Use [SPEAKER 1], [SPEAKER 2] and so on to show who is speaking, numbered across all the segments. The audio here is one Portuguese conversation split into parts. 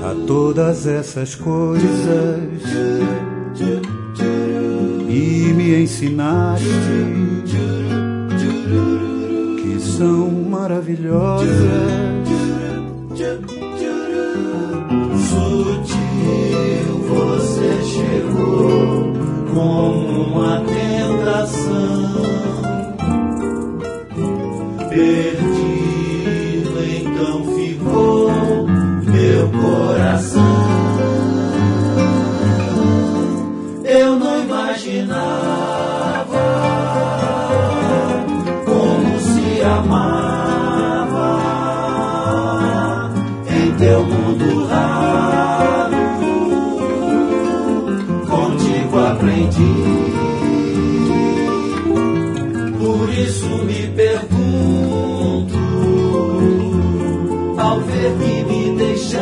[SPEAKER 1] a todas essas coisas e me ensinaste que são maravilhosas.
[SPEAKER 2] Sutil você chegou como uma tentação, perdido então ficou meu coração. Eu não imaginava como se amava em teu mundo raro. Contigo aprendi, por isso me pergunto, ao ver que me deixaste,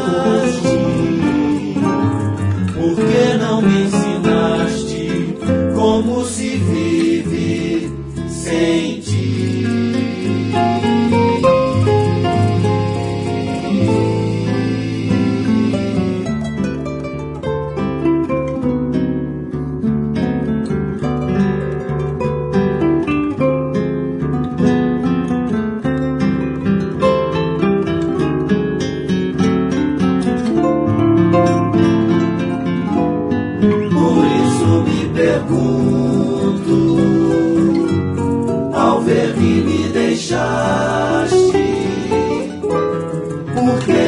[SPEAKER 2] por que não me ensinaste como se vive sem ti? Ao ver que me deixaste, por que